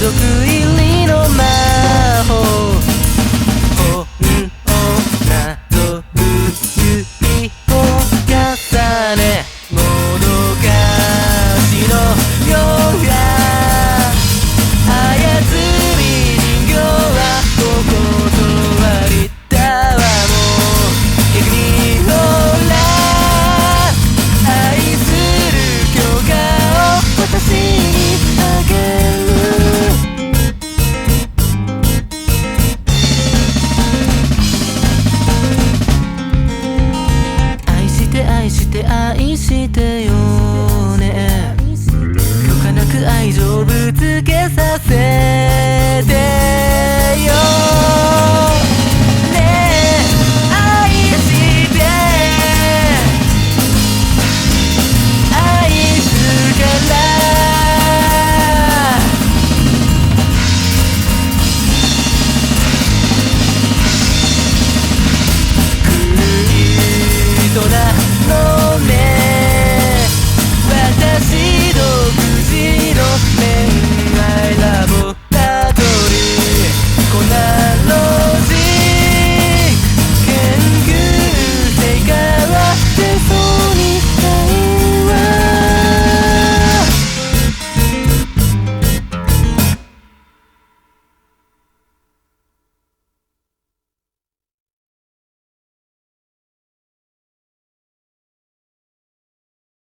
族入りの魔法本をなぞる指を重ねもどかしのようや操り人形はお断りだわもう逆にほら愛する許可を私にあげる愛して愛して愛してよね許可なく愛情ぶつけさせて